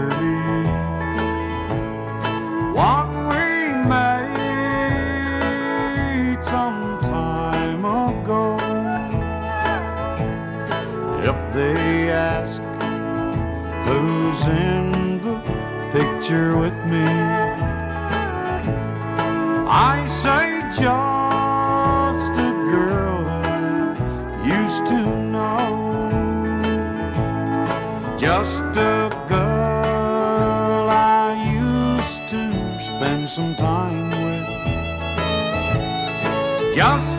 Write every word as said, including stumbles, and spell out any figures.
thirty. One we made some time ago. If they ask who's in the picture with me, I say just a girl I used to know. Just a girl I used to spend some time with. Just